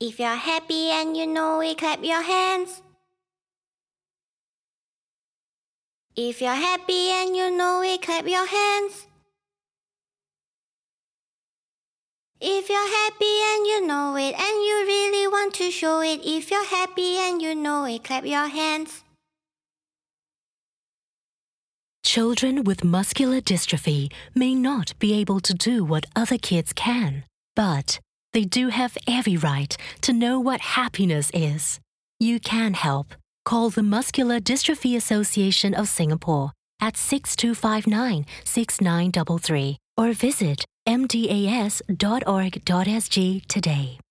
If you're happy and you know it, clap your hands. If you're happy and you know it, clap your hands. If you're happy and you know it, and you really want to show it, if you're happy and you know it, clap your hands. Children with muscular dystrophy may not be able to do what other kids can, but they do have every right to know what happiness is. You can help. Call the Muscular Dystrophy Association of Singapore at 6259-6933 or visit mdas.org.sg today.